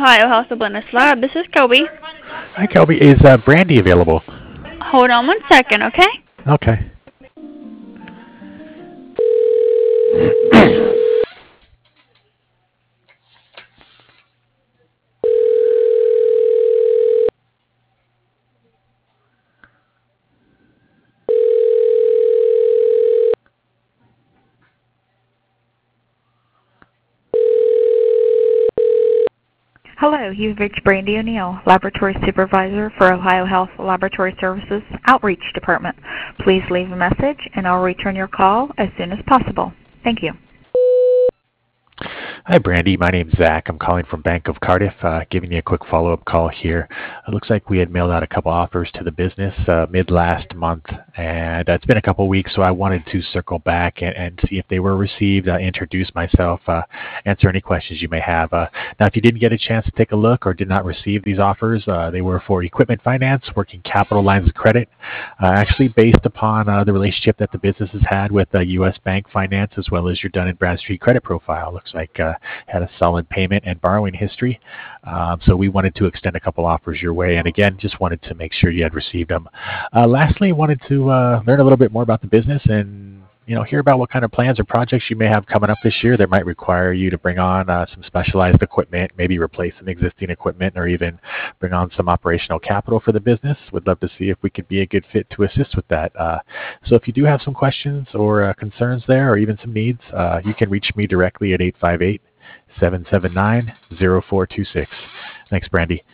Ohio Health and Wellness Lab. This is Kobe. Hi, Kelby. Is Brandy available? Hold on one second, okay? Okay. Hello, you've reached Brandy O'Neill, Laboratory Supervisor for Ohio Health Laboratory Services Outreach Department. Please leave a message and I'll return your call as soon as possible. Thank you. Hi, Brandy. My name's Zach. I'm calling from Bank of Cardiff, giving you a quick follow-up call here. It looks like we had mailed out a couple offers to the business mid-last month, and it's been a couple weeks, so I wanted to circle back and see if they were received, introduce myself, answer any questions you may have. Now, if you didn't get a chance to take a look or did not receive these offers, they were for equipment finance, working capital lines of credit, actually based upon the relationship that the business has had with U.S. Bank Finance as well as your Dun & Bradstreet credit profile. Looks like had a solid payment and borrowing history. So we wanted to extend a couple offers your way, and again, just wanted to make sure you had received them. Lastly, wanted to learn a little bit more about the business and hear about what kind of plans or projects you may have coming up this year that might require you to bring on some specialized equipment, maybe replace some existing equipment, or even bring on some operational capital for the business. Would love to see if we could be a good fit to assist with that. So if you do have some questions or concerns there, or even some needs, you can reach me directly at 858-779-0426. Thanks, Brandy.